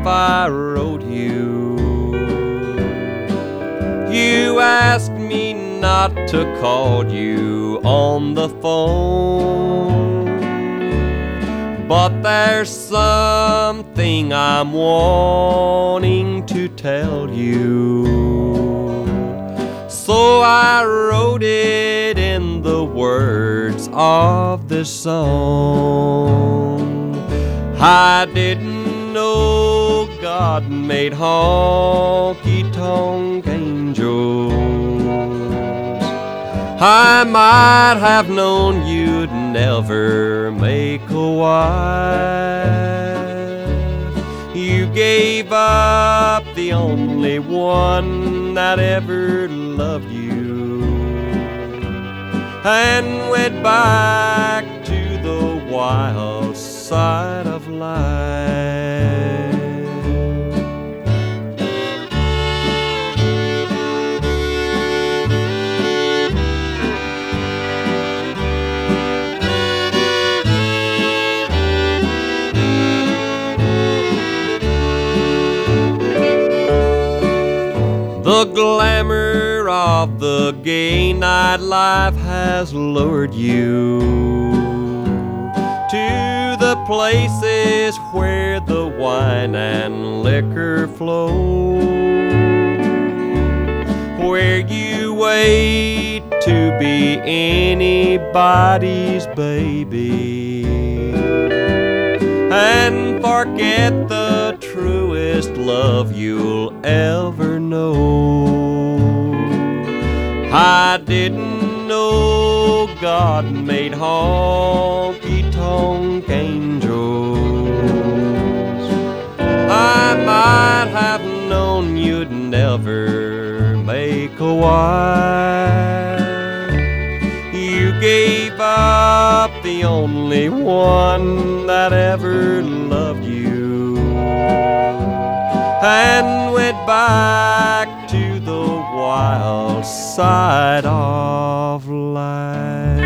I wrote you. You asked me not to call you on the phone, but there's something I'm wanting to tell you. So I wrote it in the words of this song. I didn't know God made honky-tonk angels. I might have known you'd never make a wife. You gave up the only one that ever loved you, and went back to the wild side of life. The glamour of the gay nightlife has lured you to the places where the wine and liquor flow, where you wait to be anybody's baby and forget the truest love you'll ever know. I didn't know God made honky-tonk angels. I might have known you'd never make a wife. You gave up the only one that ever loved you, and went back to the wild side of life.